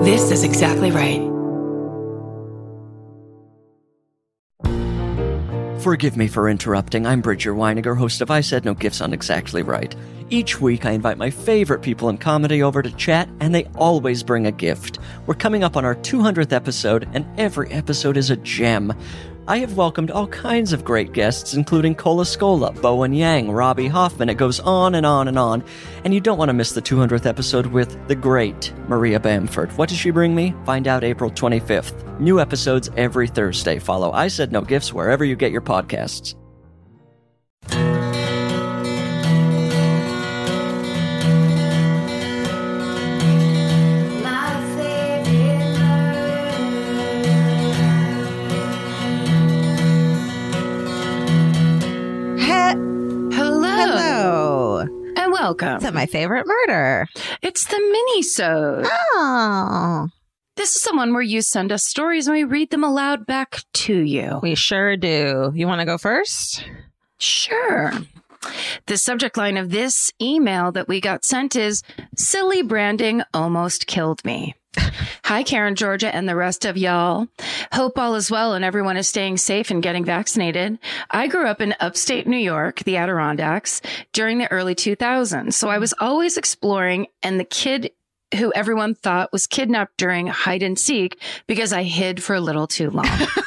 This is exactly right. Forgive me for interrupting. I'm Bridger Weiniger, host of I Said No Gifts on Exactly Right. Each week, I invite my favorite people in comedy over to chat, and they always bring a gift. We're coming up on our 200th episode, and every episode is a gem. I have welcomed all kinds of great guests, including Cola Scola, Bowen Yang, Robbie Hoffman. It goes on and on and on. And you don't want to miss the 200th episode with the great Maria Bamford. What does she bring me? Find out April 25th. New episodes every Thursday. Follow I Said No Gifts wherever you get your podcasts. Welcome to my favorite murder. It's the mini-sode. Oh. This is the one where you send us stories and we read them aloud back to you. We sure do. You want to go first? Sure. The subject line of this email that we got sent is, "Silly branding almost killed me." Hi, Karen, Georgia, and the rest of y'all. Hope all is well and everyone is staying safe and getting vaccinated. I grew up in upstate New York, the Adirondacks, during the early 2000s. So I was always exploring, and the kid who everyone thought was kidnapped during hide and seek because I hid for a little too long.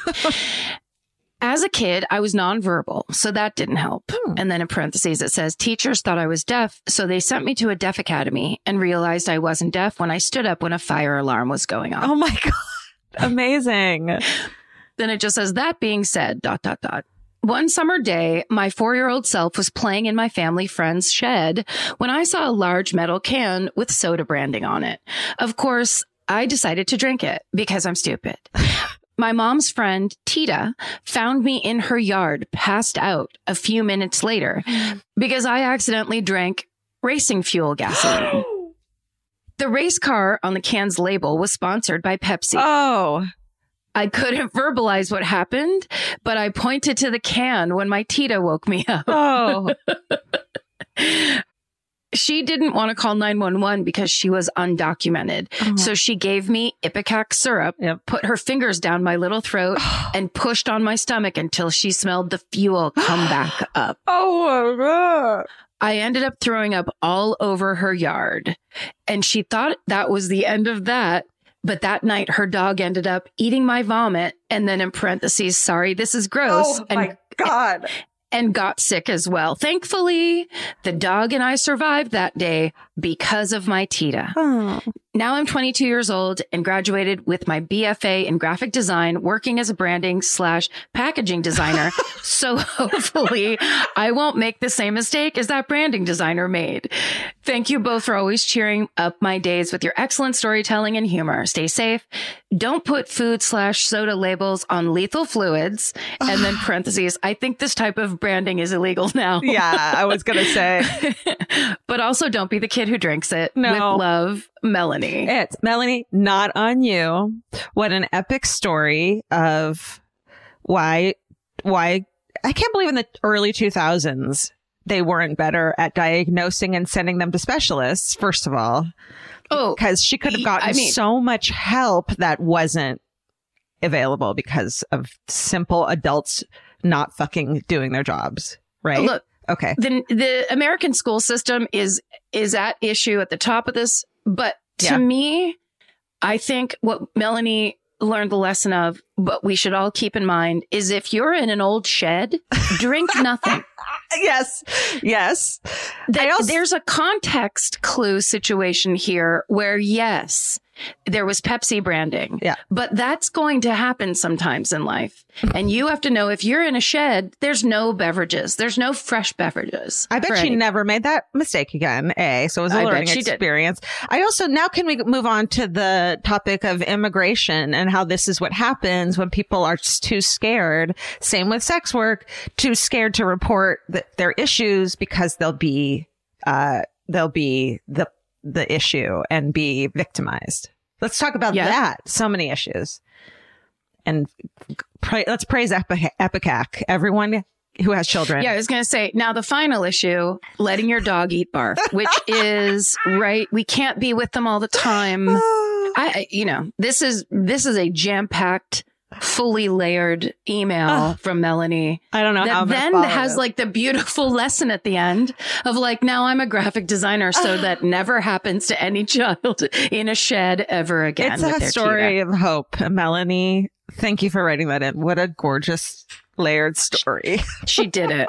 As a kid, I was nonverbal, so that didn't help. And then in parentheses, it says, teachers thought I was deaf, so they sent me to a deaf academy and realized I wasn't deaf when I stood up when a fire alarm was going on. Oh my God. Amazing. Then it just says, that being said, ... One summer day, my 4-year-old self was playing in my family friend's shed when I saw a large metal can with soda branding on it. Of course, I decided to drink it because I'm stupid. My mom's friend, Tita, found me in her yard, passed out a few minutes later because I accidentally drank racing fuel gasoline. The race car on the can's label was sponsored by Pepsi. Oh. I couldn't verbalize what happened, but I pointed to the can when my Tita woke me up. Oh. She didn't want to call 911 because she was undocumented. Oh. So she gave me Ipecac syrup, put her fingers down my little throat, and pushed on my stomach until she smelled the fuel come back up. Oh, my God. I ended up throwing up all over her yard. And she thought that was the end of that. But that night, her dog ended up eating my vomit. And then in parentheses, sorry, this is gross. Oh, my God. And got sick as well. Thankfully, the dog and I survived that day because of my Tita. Oh. Now I'm 22 years old and graduated with my BFA in graphic design, working as a branding/packaging designer. So hopefully I won't make the same mistake as that branding designer made. Thank you both for always cheering up my days with your excellent storytelling and humor. Stay safe. Don't put food/soda labels on lethal fluids. And then parentheses, I think this type of branding is illegal now. Yeah, I was going to say. But also don't be the kid who drinks it. No. With love, Melanie. It's Melanie, not on you. What an epic story of why I can't believe in the early 2000s they weren't better at diagnosing and sending them to specialists, first of all. Oh, because she could have gotten so much help that wasn't available because of simple adults not fucking doing their jobs, right? Look, okay. The American school system is at issue at the top of this, but to me, I think what Melanie learned the lesson of, what we should all keep in mind, is if you're in an old shed, drink nothing. Yes. There's a context clue situation here where, yes, there was Pepsi branding. Yeah. But that's going to happen sometimes in life. And you have to know, if you're in a shed, there's no beverages. There's no fresh beverages. I bet she never made that mistake again, So it was a learning experience. I also, now can we move on to the topic of immigration and how this is what happens when people are too scared. Same with sex work, too scared to report their issues because they'll be the issue and be victimized. Let's talk about that. So many issues. And let's praise Ipecac, everyone who has children. Yeah, I was going to say, now the final issue, letting your dog eat barf, which is right. We can't be with them all the time. This is a jam-packed, fully layered email from Melanie. I don't know that how then has like the beautiful lesson at the end of like, now I'm a graphic designer, so that never happens to any child in a shed ever again. It's a story of hope. Melanie, thank you for writing that in. What a gorgeous layered story. She did it.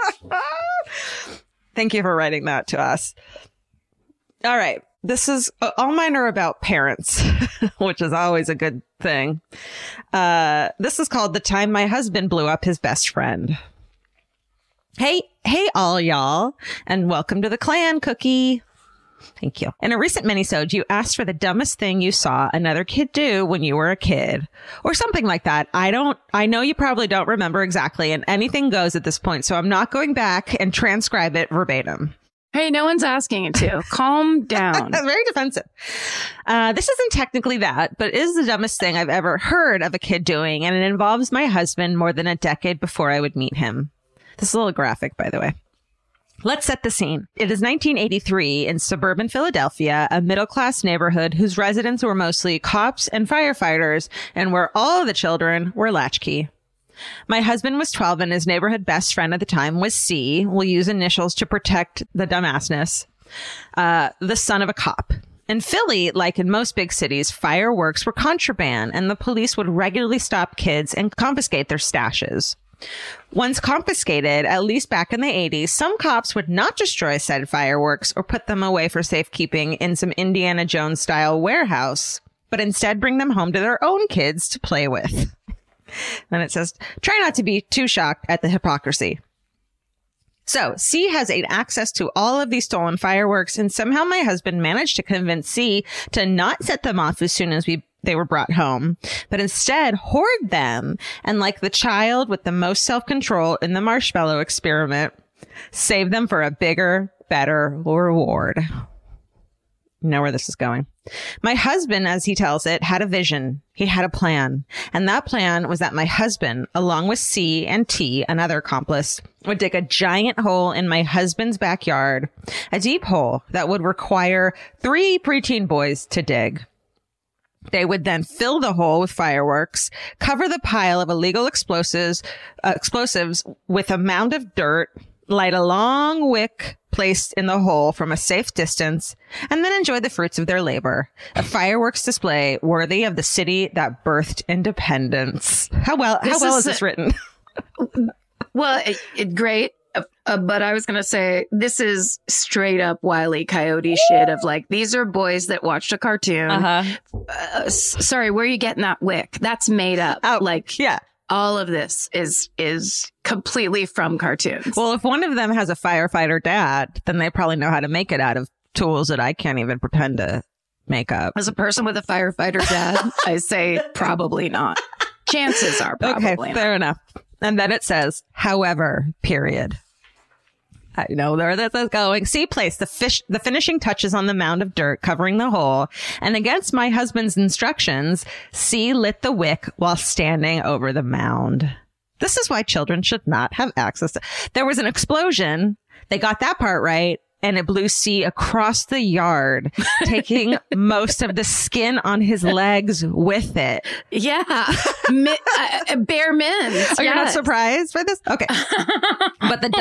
Thank you for writing that to us. All right. This is all mine are about parents, which is always a good thing. This is called The Time My Husband Blew Up His Best Friend. Hey, all y'all, and welcome to the clan, Cookie. Thank you. In a recent minisode, you asked for the dumbest thing you saw another kid do when you were a kid, or something like that. I know you probably don't remember exactly, and anything goes at this point, so I'm not going back and transcribe it verbatim. Hey, no one's asking you to. Calm down. Very defensive. This isn't technically that, but is the dumbest thing I've ever heard of a kid doing, and it involves my husband more than a decade before I would meet him. This is a little graphic, by the way. Let's set the scene. It is 1983 in suburban Philadelphia, a middle-class neighborhood whose residents were mostly cops and firefighters, and where all of the children were latchkey. My husband was 12 and his neighborhood best friend at the time was C. We'll use initials to protect the dumbassness. The son of a cop. In Philly, like in most big cities, fireworks were contraband and the police would regularly stop kids and confiscate their stashes. Once confiscated, at least back in the 80s, some cops would not destroy said fireworks or put them away for safekeeping in some Indiana Jones style warehouse, but instead bring them home to their own kids to play with. Then it says, try not to be too shocked at the hypocrisy. So C has access to all of these stolen fireworks, and somehow my husband managed to convince C to not set them off as soon as they were brought home, but instead hoard them. And like the child with the most self-control in the marshmallow experiment, save them for a bigger, better reward. You know where this is going. My husband, as he tells it, had a vision. He had a plan. And that plan was that my husband, along with C and T, another accomplice, would dig a giant hole in my husband's backyard, a deep hole that would require 3 preteen boys to dig. They would then fill the hole with fireworks, cover the pile of illegal explosives with a mound of dirt, light a long wick placed in the hole from a safe distance, and then enjoy the fruits of their labor. A fireworks display worthy of the city that birthed independence. How well is this written? Well, great. But I was going to say, this is straight up Wile E. Coyote shit of like, these are boys that watched a cartoon. Sorry, where are you getting that wick? That's made up. Oh, like, yeah. All of this is completely from cartoons. Well, if one of them has a firefighter dad, then they probably know how to make it out of tools that I can't even pretend to make up. As a person with a firefighter dad, I say probably not. Chances are probably not. Fair enough. And then it says, however, period. I know where this is going. C placed the finishing touches on the mound of dirt covering the hole, and against my husband's instructions, C lit the wick while standing over the mound. This is why children should not have access to... There was an explosion. They got that part right. And it blew C across the yard, taking most of the skin on his legs with it. Yeah. Bare mints. Oh, you're not surprised by this? Okay. But the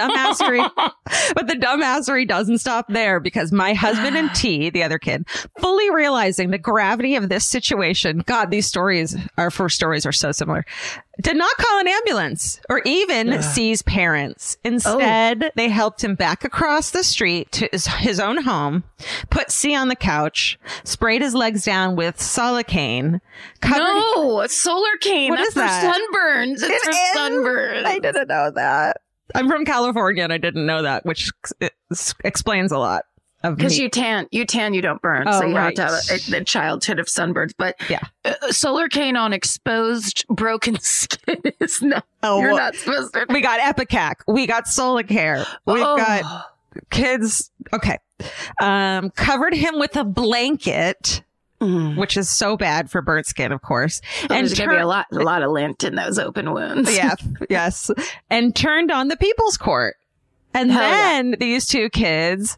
dumbassery doesn't stop there, because my husband and T, the other kid, fully realizing the gravity of this situation. God, our first stories are so similar. Did not call an ambulance or even C's parents. Instead, they helped him back across the street to his own home, put C on the couch, sprayed his legs down with Solacane. Solacane. That's for sunburns. It's for sunburns. I didn't know that. I'm from California and I didn't know that, which explains a lot. Because you tan, you don't burn. So you have to have a childhood of sunburns. But yeah, Solacane on exposed, broken skin is not, you're not supposed to. We got Epicac. We got Solacare. We've got kids. Okay. Covered him with a blanket, which is so bad for burnt skin, of course. And there's going to be a lot of lint in those open wounds. Yeah. Yes. And turned on the People's Court. And then these two kids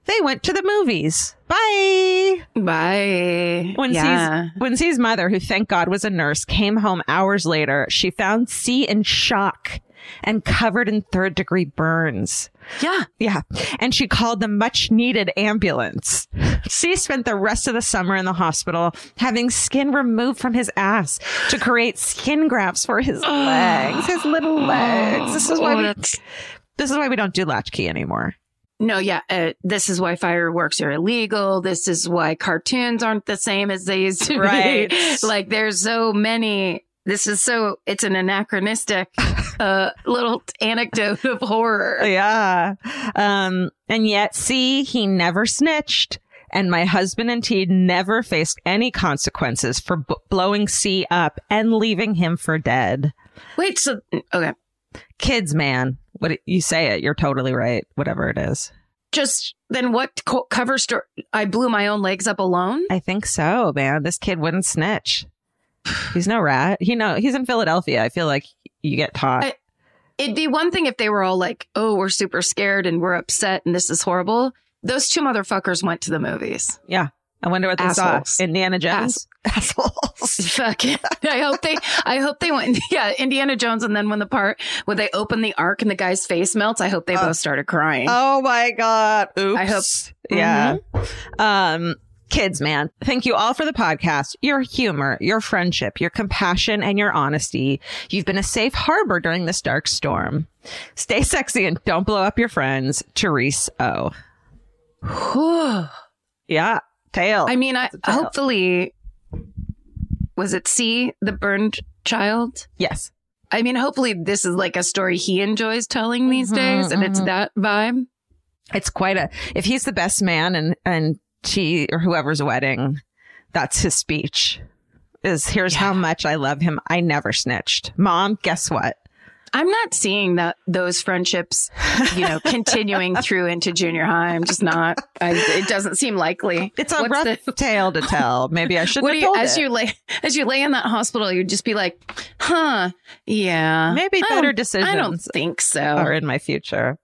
they went to the movies. Bye. Bye. When C's mother, who thank God was a nurse, came home hours later, she found C in shock and covered in third-degree burns. Yeah. And she called the much-needed ambulance. C spent the rest of the summer in the hospital having skin removed from his ass to create skin grafts for his legs, his little legs. This is why we don't do latchkey anymore. No, yeah. This is why fireworks are illegal. This is why cartoons aren't the same as they used to be. Like, there's so many. It's an anachronistic little anecdote of horror. Yeah. And yet, see, he never snitched. And my husband and T never faced any consequences for blowing C up and leaving him for dead. Wait, so, okay. Kids, man. What you say it. You're totally right. Whatever it is. Just then what cover story? I blew my own legs up alone? I think so, man. This kid wouldn't snitch. He's no rat. He's in Philadelphia. I feel like you get taught. It'd be one thing if they were all like, oh, we're super scared and we're upset and this is horrible. Those two motherfuckers went to the movies. Yeah. I wonder what they saw. Indiana Jones. Assholes. Fuck it. I hope they went. Yeah, Indiana Jones. And then when they open the ark and the guy's face melts, I hope they both started crying. Oh my God. Oops. I hope. Yeah. Mm-hmm. Kids, man, thank you all for the podcast, your humor, your friendship, your compassion, and your honesty. You've been a safe harbor during this dark storm. Stay sexy and don't blow up your friends. Therese O. Yeah. Tail. I mean, hopefully, was it C, the burned child? Yes. I mean, hopefully this is like a story he enjoys telling these days, and it's that vibe. It's if he's the best man and she or whoever's wedding, that's his speech. Here's how much I love him. I never snitched. Mom, guess what? I'm not seeing those friendships, continuing through into junior high. I'm just not. It doesn't seem likely. It's a rough tale to tell. Maybe I shouldn't have told it. As you lay in that hospital, you'd just be like, huh, yeah. Maybe better decisions. I don't think so. Are in my future.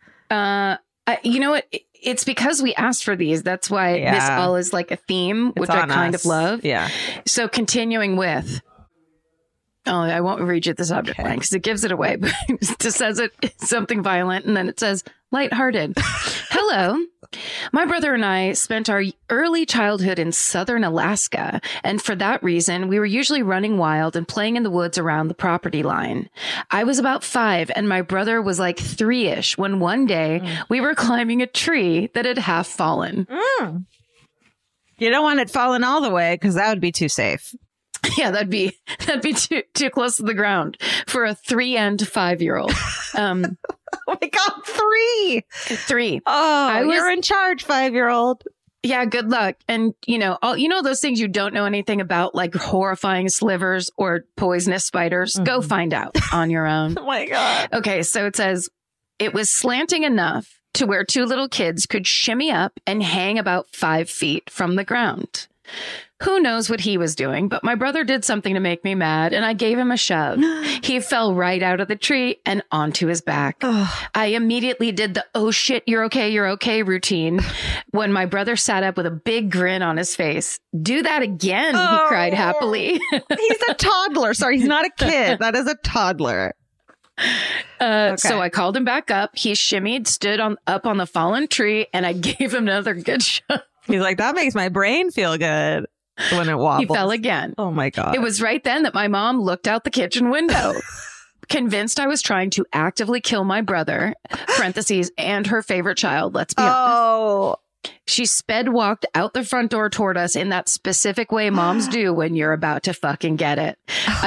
You know what? It's because we asked for these. That's why this all is like a theme, which I kind of love. Yeah. So continuing with. Oh, I won't read you the subject line because it gives it away. But it just says it's something violent, and then it says lighthearted. Hello. My brother and I spent our early childhood in southern Alaska, and for that reason, we were usually running wild and playing in the woods around the property line. I was about 5, and my brother was like 3-ish when one day we were climbing a tree that had half fallen. You don't want it falling all the way because that would be too safe. Yeah, that'd be too close to the ground for a 3 and 5-year-old. Oh my God, 3. 3. Oh, you're in charge, 5-year-old. Yeah, good luck. And those things you don't know anything about, like horrifying slivers or poisonous spiders. Go find out on your own. Oh my God. Okay, so it says it was slanting enough to where 2 little kids could shimmy up and hang about 5 feet from the ground. Who knows what he was doing, but my brother did something to make me mad, and I gave him a shove. He fell right out of the tree and onto his back. I immediately did the, oh shit, you're okay routine when my brother sat up with a big grin on his face. Do that again, he cried happily. He's a toddler. Sorry, he's not a kid. That is a toddler. So I called him back up. He shimmied, stood up on the fallen tree, and I gave him another good shove. He's like, that makes my brain feel good when it wobbles. He fell again. Oh my God. It was right then that my mom looked out the kitchen window, convinced I was trying to actively kill my brother, parentheses, and her favorite child. Let's be honest. She walked out the front door toward us in that specific way moms do when you're about to fucking get it.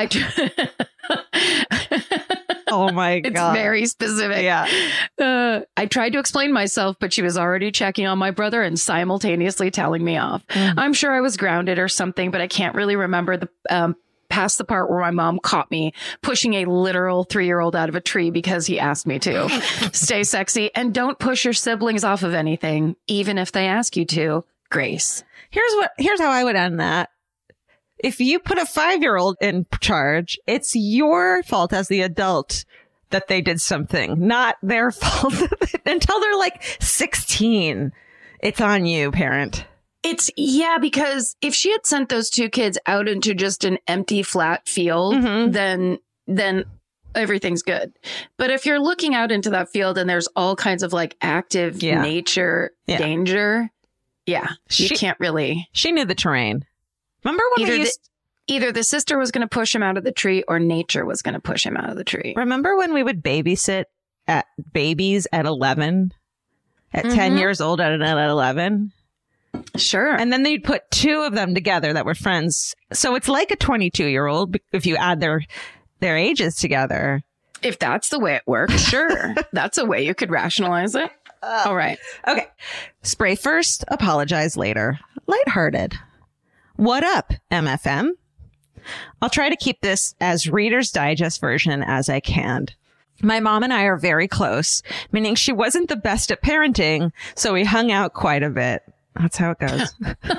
Oh my God. It's very specific. Yeah. I tried to explain myself, but she was already checking on my brother and simultaneously telling me off. I'm sure I was grounded or something, but I can't really remember past the part where my mom caught me pushing a literal 3-year-old out of a tree because he asked me to. Stay sexy and don't push your siblings off of anything, even if they ask you to. Grace. Here's how I would end that. If you put a 5-year-old in charge, it's your fault as the adult that they did something, not their fault until they're like 16. It's on you, parent. Because if she had sent those two kids out into just an empty, flat field, then everything's good. But if you're looking out into that field and there's all kinds of like active nature danger, you can't really. She knew the terrain. Remember when either the sister was going to push him out of the tree or nature was going to push him out of the tree. Remember when we would babysit at babies at 11, at 10 years old at 11? Sure. And then they'd put two of them together that were friends. So it's like a 22-year-old if you add their ages together. If that's the way it works, sure. That's a way you could rationalize it. All right. Okay. Spray first, apologize later. Lighthearted. What up, MFM? I'll try to keep this as Reader's Digest version as I can. My mom and I are very close, meaning she wasn't the best at parenting, so we hung out quite a bit. That's how it goes.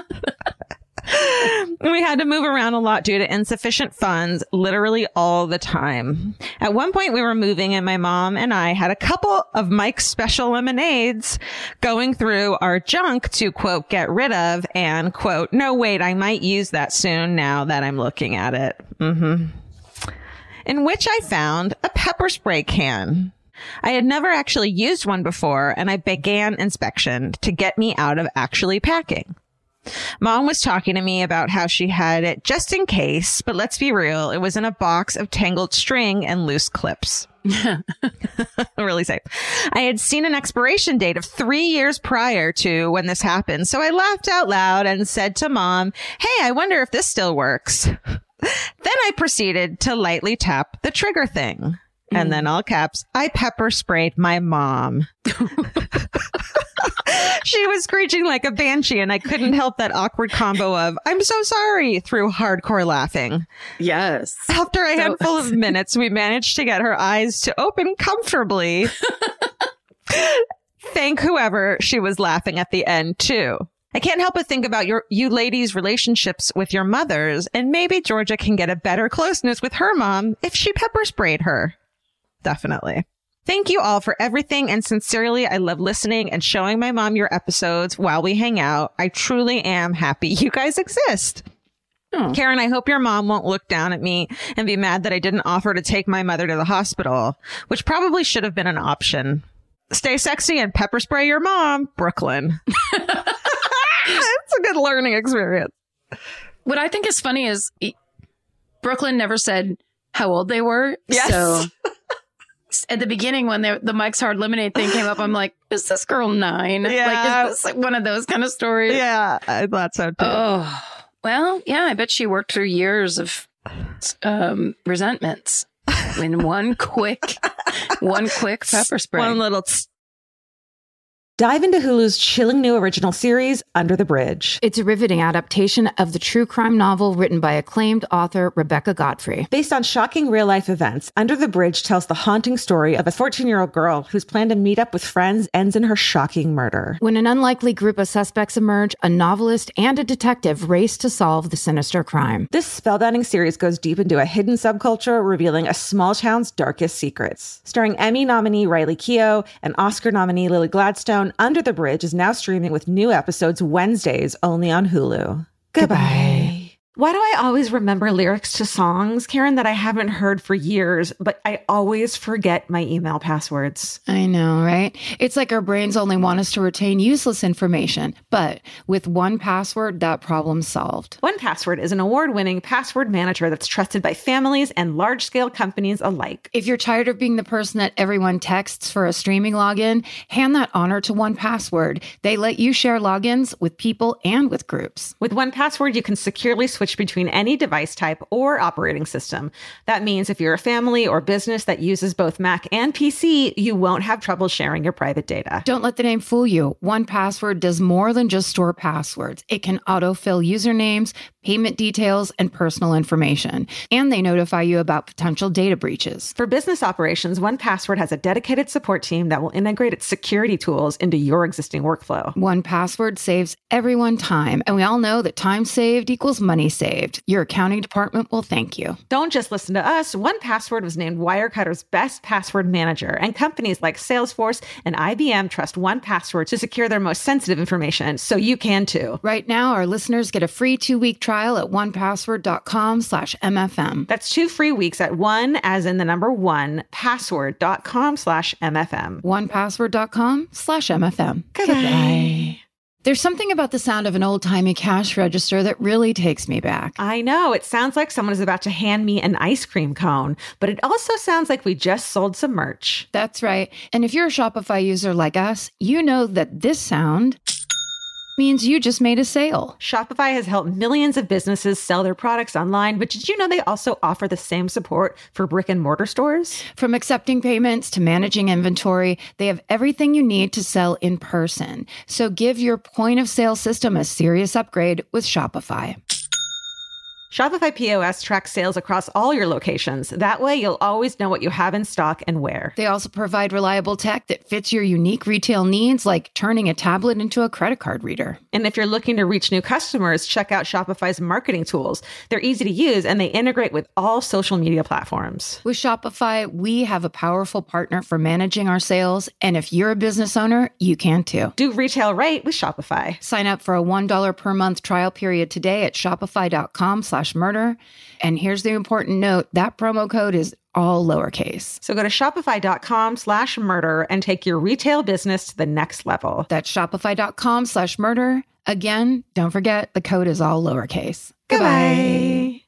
We had to move around a lot due to insufficient funds, literally all the time. At one point, we were moving and my mom and I had a couple of Mike's Special Lemonades going through our junk to, quote, get rid of and, quote, no, wait, I might use that soon now that I'm looking at it. In which I found a pepper spray can. I had never actually used one before, and I began inspection to get me out of actually packing. Mom was talking to me about how she had it just in case, but let's be real, it was in a box of tangled string and loose clips. Really safe. I had seen an expiration date of 3 years prior to when this happened, so I laughed out loud and said to Mom, hey, I wonder if this still works. Then I proceeded to lightly tap the trigger thing. And then all caps, I pepper sprayed my mom. She was screeching like a banshee, and I couldn't help that awkward combo of, I'm so sorry, through hardcore laughing. Yes. After a handful of minutes, we managed to get her eyes to open comfortably. Thank whoever she was laughing at the end, too. I can't help but think about you ladies' relationships with your mothers, and maybe Georgia can get a better closeness with her mom if she pepper sprayed her. Definitely. Thank you all for everything, and sincerely, I love listening and showing my mom your episodes while we hang out. I truly am happy you guys exist. Oh. Karen, I hope your mom won't look down at me and be mad that I didn't offer to take my mother to the hospital, which probably should have been an option. Stay sexy and pepper spray your mom, Brooklyn. It's a good learning experience. What I think is funny is Brooklyn never said how old they were. Yes. So at the beginning, when the Mike's Hard Lemonade thing came up, I'm like, is this girl 9? Yeah. Like, is this like one of those kind of stories? Yeah, I thought so too. Oh, well, yeah, I bet she worked through years of resentments in one quick pepper spray. One little Dive into Hulu's chilling new original series, Under the Bridge. It's a riveting adaptation of the true crime novel written by acclaimed author Rebecca Godfrey. Based on shocking real-life events, Under the Bridge tells the haunting story of a 14-year-old girl whose plan to meet up with friends ends in her shocking murder. When an unlikely group of suspects emerge, a novelist and a detective race to solve the sinister crime. This spellbinding series goes deep into a hidden subculture, revealing a small town's darkest secrets. Starring Emmy nominee Riley Keough and Oscar nominee Lily Gladstone, Under the Bridge is now streaming with new episodes Wednesdays only on Hulu. Goodbye. Why do I always remember lyrics to songs, Karen, that I haven't heard for years, but I always forget my email passwords? I know, right? It's like our brains only want us to retain useless information. But with 1Password, that problem's solved. 1Password is an award-winning password manager that's trusted by families and large-scale companies alike. If you're tired of being the person that everyone texts for a streaming login, hand that honor to 1Password. They let you share logins with people and with groups. With 1Password, you can securely switch between any device type or operating system. That means if you're a family or business that uses both Mac and PC, you won't have trouble sharing your private data. Don't let the name fool you. 1Password does more than just store passwords. It can autofill usernames, payment details, and personal information. And they notify you about potential data breaches. For business operations, 1Password has a dedicated support team that will integrate its security tools into your existing workflow. 1Password saves everyone time, and we all know that time saved equals money saved. Your accounting department will thank you. Don't just listen to us. 1Password was named Wirecutter's best password manager, and companies like Salesforce and IBM trust 1Password to secure their most sensitive information, so you can too. Right now, our listeners get a free 2-week trial at onepassword.com/MFM. That's 2 free weeks at 1, as in the number 1, password.com/MFM. 1password.com/MFM. Goodbye. There's something about the sound of an old-timey cash register that really takes me back. I know. It sounds like someone is about to hand me an ice cream cone, but it also sounds like we just sold some merch. That's right. And if you're a Shopify user like us, you know that this sound means you just made a sale. Shopify has helped millions of businesses sell their products online, but did you know they also offer the same support for brick and mortar stores? From accepting payments to managing inventory, they have everything you need to sell in person. So give your point of sale system a serious upgrade with Shopify. Shopify POS tracks sales across all your locations. That way, you'll always know what you have in stock and where. They also provide reliable tech that fits your unique retail needs, like turning a tablet into a credit card reader. And if you're looking to reach new customers, check out Shopify's marketing tools. They're easy to use, and they integrate with all social media platforms. With Shopify, we have a powerful partner for managing our sales. And if you're a business owner, you can too. Do retail right with Shopify. Sign up for a $1 per month trial period today at shopify.com/murder. And here's the important note, that promo code is all lowercase. So go to shopify.com/murder and take your retail business to the next level. That's shopify.com/murder. Again, don't forget, the code is all lowercase. Goodbye.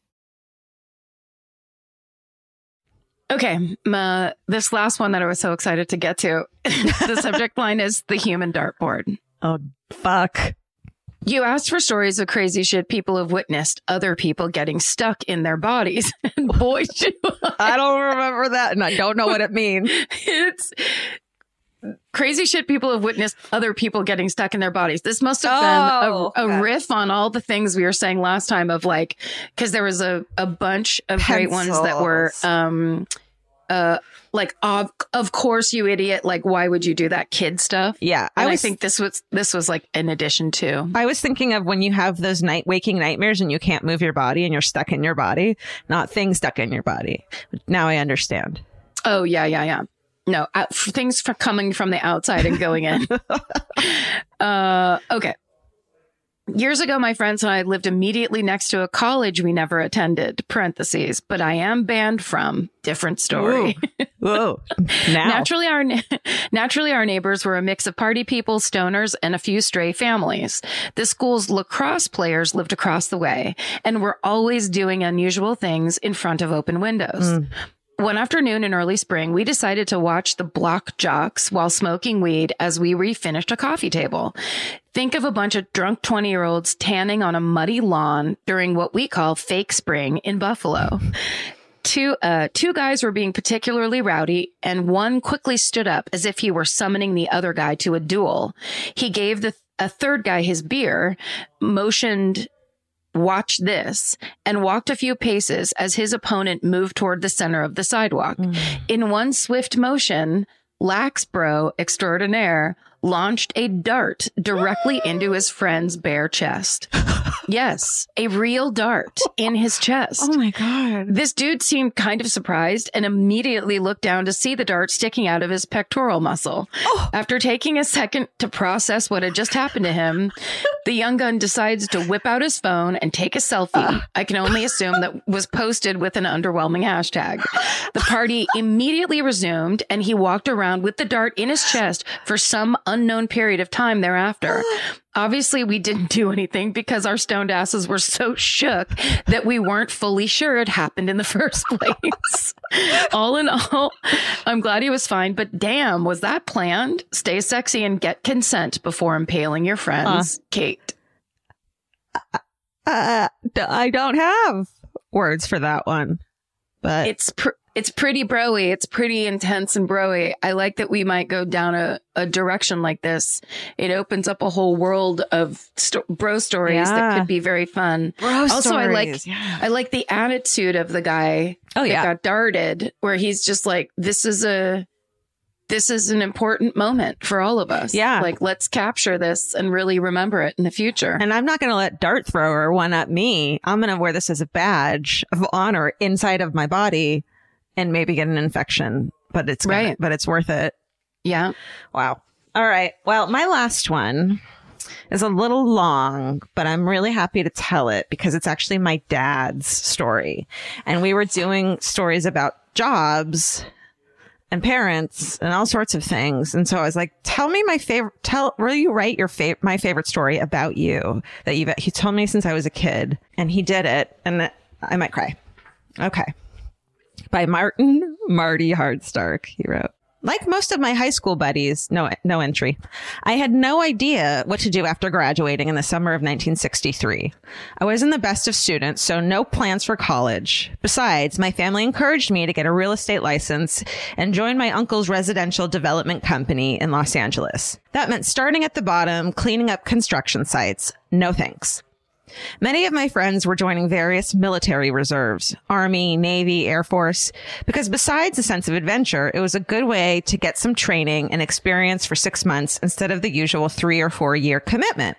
Okay, this last one that I was so excited to get to, the subject line is the human dartboard. Oh, fuck. You asked for stories of crazy shit people have witnessed other people getting stuck in their bodies. And boy, I don't remember that, and I don't know what it means. It's crazy shit people have witnessed other people getting stuck in their bodies. This must have been a riff on all the things we were saying last time of like, because there was a bunch of great ones that were like, of course, you idiot. Like, why would you do that kid stuff? Yeah. I think this was like an addition to. I was thinking of when you have those waking nightmares and you can't move your body and you're stuck in your body, not things stuck in your body. Now I understand. Oh, yeah. No, things coming from the outside and going in. Okay. Years ago, my friends and I lived immediately next to a college we never attended, parentheses, but I am banned from, different story. Whoa. Now. Naturally, our neighbors were a mix of party people, stoners, and a few stray families. The school's lacrosse players lived across the way and were always doing unusual things in front of open windows. One afternoon in early spring, we decided to watch the block jocks while smoking weed as we refinished a coffee table. Think of a bunch of drunk 20-year-olds tanning on a muddy lawn during what we call fake spring in Buffalo. Two guys were being particularly rowdy, and one quickly stood up as if he were summoning the other guy to a duel. He gave a third guy his beer, motioned, "Watch this," and walked a few paces as his opponent moved toward the center of the sidewalk. In one swift motion, Lax Bro extraordinaire launched a dart directly into his friend's bare chest. Yes, a real dart in his chest. Oh my God. This dude seemed kind of surprised and immediately looked down to see the dart sticking out of his pectoral muscle. After taking a second to process what had just happened to him, the young gun decides to whip out his phone and take a selfie. I can only assume that was posted with an underwhelming hashtag. The party immediately resumed, and he walked around with the dart in his chest for some unknown period of time thereafter. Obviously, we didn't do anything because our stoned asses were so shook that we weren't fully sure it happened in the first place. All in all, I'm glad he was fine, but damn, was that planned? Stay sexy and get consent before impaling your friends. Kate. I don't have words for that one, but it's pretty broy. It's pretty intense and broy. I like that we might go down a direction like this. It opens up a whole world of bro stories that could be very fun. Stories. I like the attitude of the guy that got darted, where he's just like, this is a this is an important moment for all of us. Yeah. Like, let's capture this and really remember it in the future. And I'm not going to let Dart Thrower one up me. I'm going to wear this as a badge of honor inside of my body and maybe get an infection, but it's right. But it's worth it. Yeah. Wow. All right. Well, my last one is a little long, but I'm really happy to tell it because it's actually my dad's story. And we were doing stories about jobs and parents and all sorts of things. And so I was like, tell me will you write my favorite story about you that he told me since I was a kid, and he did it. And I might cry. Okay. By Marty Hardstark, he wrote. Like most of my high school buddies, no entry. I had no idea what to do after graduating in the summer of 1963. I wasn't the best of students, so no plans for college. Besides, my family encouraged me to get a real estate license and join my uncle's residential development company in Los Angeles. That meant starting at the bottom, cleaning up construction sites. No thanks. Many of my friends were joining various military reserves, Army, Navy, Air Force, because besides a sense of adventure, it was a good way to get some training and experience for 6 months instead of the usual 3 or 4 year commitment.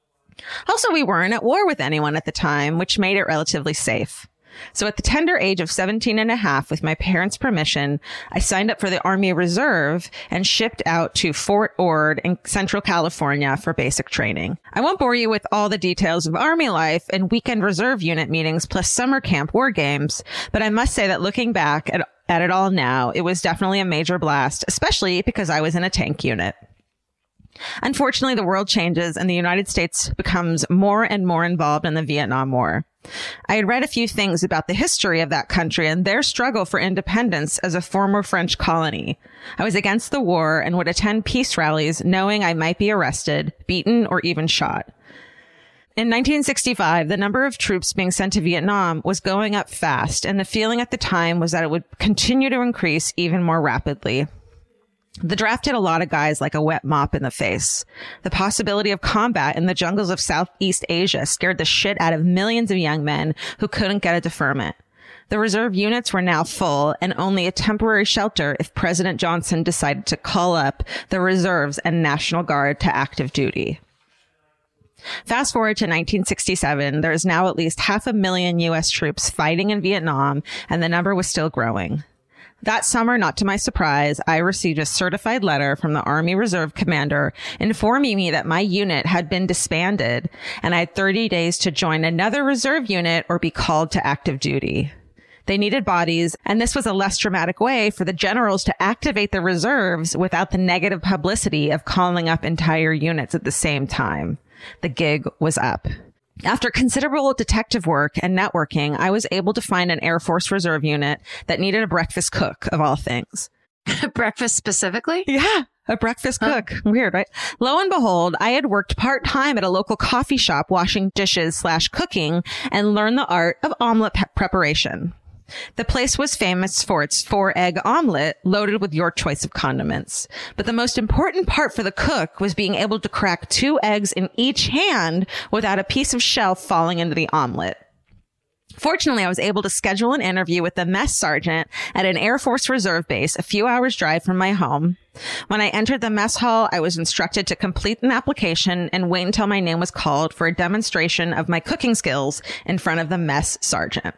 Also, we weren't at war with anyone at the time, which made it relatively safe. So at the tender age of 17 and a half, with my parents' permission, I signed up for the Army Reserve and shipped out to Fort Ord in Central California for basic training. I won't bore you with all the details of Army life and weekend reserve unit meetings plus summer camp war games, but I must say that looking back at it all now, it was definitely a major blast, especially because I was in a tank unit. Unfortunately, the world changes and the United States becomes more and more involved in the Vietnam War. I had read a few things about the history of that country and their struggle for independence as a former French colony. I was against the war and would attend peace rallies knowing I might be arrested, beaten, or even shot. In 1965, the number of troops being sent to Vietnam was going up fast, and the feeling at the time was that it would continue to increase even more rapidly. The draft hit a lot of guys like a wet mop in the face. The possibility of combat in the jungles of Southeast Asia scared the shit out of millions of young men who couldn't get a deferment. The reserve units were now full and only a temporary shelter if President Johnson decided to call up the reserves and National Guard to active duty. Fast forward to 1967, there is now at least 500,000 U.S. troops fighting in Vietnam, and the number was still growing. That summer, not to my surprise, I received a certified letter from the Army Reserve commander informing me that my unit had been disbanded and I had 30 days to join another reserve unit or be called to active duty. They needed bodies, and this was a less dramatic way for the generals to activate the reserves without the negative publicity of calling up entire units at the same time. The gig was up. After considerable detective work and networking, I was able to find an Air Force Reserve unit that needed a breakfast cook, of all things. Breakfast specifically? Yeah, a breakfast cook. Weird, right? Lo and behold, I had worked part-time at a local coffee shop washing dishes / cooking and learned the art of omelet preparation. The place was famous for its 4-egg omelet loaded with your choice of condiments. But the most important part for the cook was being able to crack 2 eggs in each hand without a piece of shell falling into the omelet. Fortunately, I was able to schedule an interview with the mess sergeant at an Air Force Reserve base a few hours' drive from my home. When I entered the mess hall, I was instructed to complete an application and wait until my name was called for a demonstration of my cooking skills in front of the mess sergeant.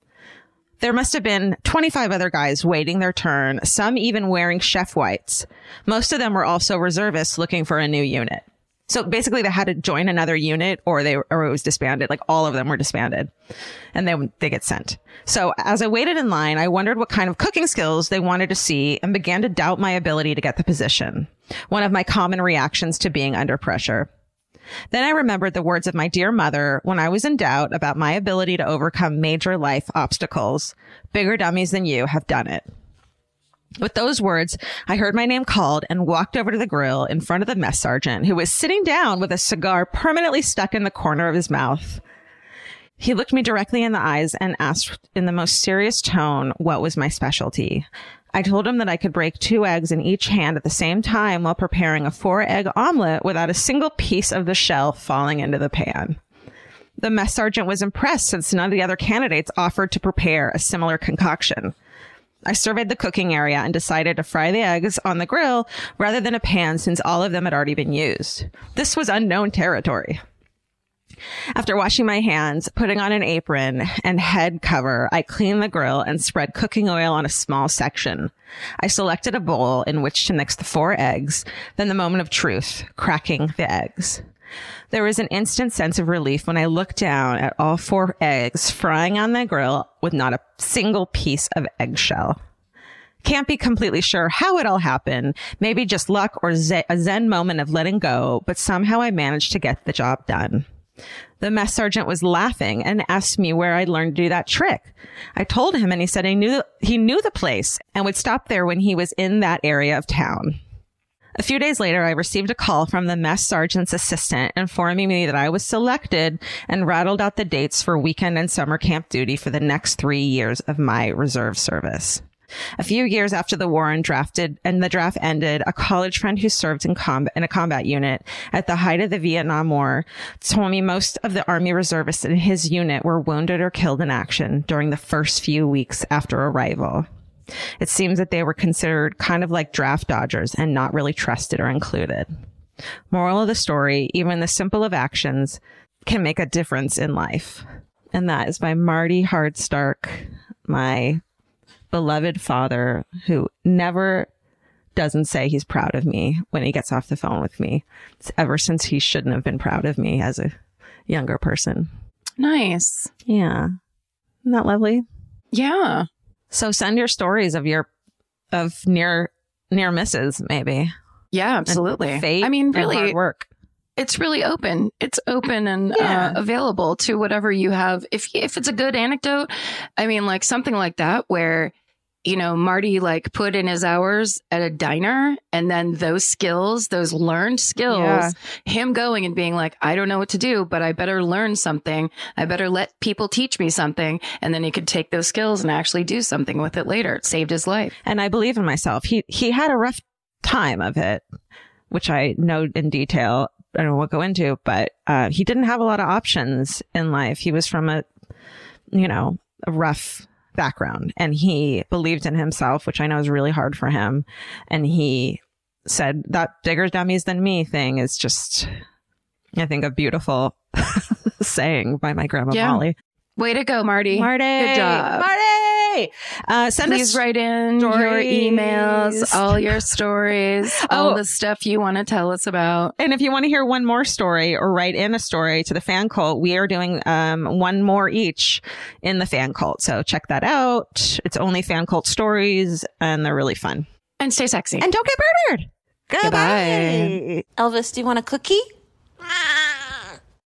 There must have been 25 other guys waiting their turn, some even wearing chef whites. Most of them were also reservists looking for a new unit. So basically they had to join another unit or it was disbanded. Like all of them were disbanded and they get sent. So as I waited in line, I wondered what kind of cooking skills they wanted to see and began to doubt my ability to get the position. One of my common reactions to being under pressure. Then I remembered the words of my dear mother when I was in doubt about my ability to overcome major life obstacles. Bigger dummies than you have done it. With those words, I heard my name called and walked over to the grill in front of the mess sergeant, who was sitting down with a cigar permanently stuck in the corner of his mouth. He looked me directly in the eyes and asked in the most serious tone what was my specialty. I told him that I could break 2 eggs in each hand at the same time while preparing a 4-egg omelet without a single piece of the shell falling into the pan. The mess sergeant was impressed since none of the other candidates offered to prepare a similar concoction. I surveyed the cooking area and decided to fry the eggs on the grill rather than a pan since all of them had already been used. This was unknown territory. After washing my hands, putting on an apron and head cover, I cleaned the grill and spread cooking oil on a small section. I selected a bowl in which to mix the 4 eggs, then the moment of truth, cracking the eggs. There was an instant sense of relief when I looked down at all 4 eggs frying on the grill with not a single piece of eggshell. Can't be completely sure how it all happened, maybe just luck or a zen moment of letting go, but somehow I managed to get the job done. The mess sergeant was laughing and asked me where I'd learned to do that trick. I told him and he said he knew the place and would stop there when he was in that area of town. A few days later, I received a call from the mess sergeant's assistant informing me that I was selected and rattled out the dates for weekend and summer camp duty for the next 3 years of my reserve service. A few years after the war and the draft ended, a college friend who served in a combat unit at the height of the Vietnam War told me most of the Army reservists in his unit were wounded or killed in action during the first few weeks after arrival. It seems that they were considered kind of like draft dodgers and not really trusted or included. Moral of the story, even the simple of actions can make a difference in life. And that is by Marty Hardstark, my beloved father, who never doesn't say he's proud of me when he gets off the phone with me. It's ever since he shouldn't have been proud of me as a younger person. Nice. Yeah. Isn't that lovely? Yeah. So send your stories of near misses, maybe. Yeah, absolutely. Fate, I mean, really, and hard work. It's really open. It's open and available to whatever you have. If it's a good anecdote, I mean, like something like that where, you know, Marty like put in his hours at a diner and then those skills, those learned skills, him going and being like, I don't know what to do, but I better learn something. I better let people teach me something. And then he could take those skills and actually do something with it later. It saved his life. And I believe in myself. He had a rough time of it, which I know in detail. I don't know what we'll go into, but he didn't have a lot of options in life. He was from a rough background and he believed in himself, which I know is really hard for him. And he said that bigger dummies than me thing is just, I think, a beautiful saying by my grandma Molly. Way to go, Marty. Good job. Marty! Please write in your emails, all your stories, all the stuff you want to tell us about. And if you want to hear one more story or write in a story to the fan cult, we are doing one more each in the fan cult. So check that out. It's only fan cult stories and they're really fun. And stay sexy. And don't get murdered. Goodbye. Elvis, do you want a cookie?